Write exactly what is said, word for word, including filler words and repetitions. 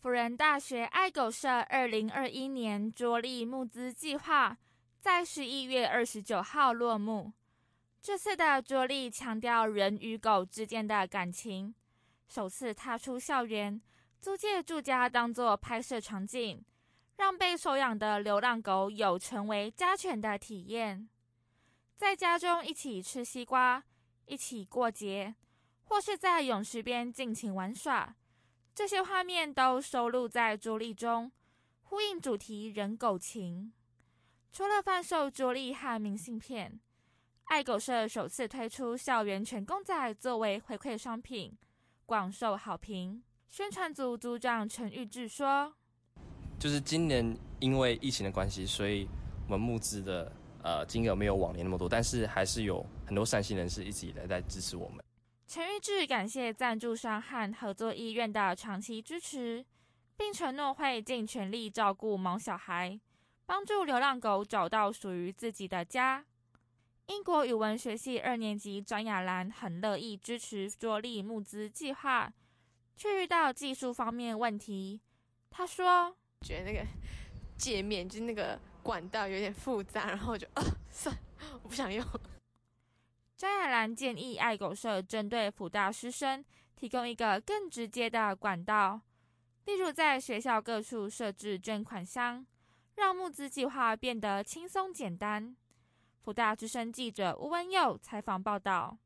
辅仁大学爱狗社二零二一年着力募资计划在十一月二十九号落幕。这次的着力强调人与狗之间的感情，首次踏出校园，租借住家当作拍摄场景，让被收养的流浪狗有成为家犬的体验。在家中一起吃西瓜，一起过节，或是在泳池边尽情玩耍，这些画面都收录在着力中，呼应主题人狗情。除了贩售着力和明信片，爱狗社首次推出校园犬公仔作为回馈商品，广受好评。宣传组组长陈玉志说， 就是今年因为疫情的关系，所以我们募资的呃金额没有往年那么多，但是还是有很多善心人士一直以来在支持我们。 陈玉志感谢赞助商和合作医院的长期支持，并承诺会尽全力照顾毛小孩，帮助流浪狗找到属于自己的家。英国语文学系二年级张雅兰很乐意支持着力募资计划，却遇到技术方面问题。她说：“ 觉得那个界面就是那个管道有点复杂，然后我就啊，算了，我不想用。” 张雅兰建议爱狗社针对辅大师生提供一个更直接的管道，例如在学校各处设置捐款箱，让募资计划变得轻松简单。辅大之声记者吴文佑采访报道。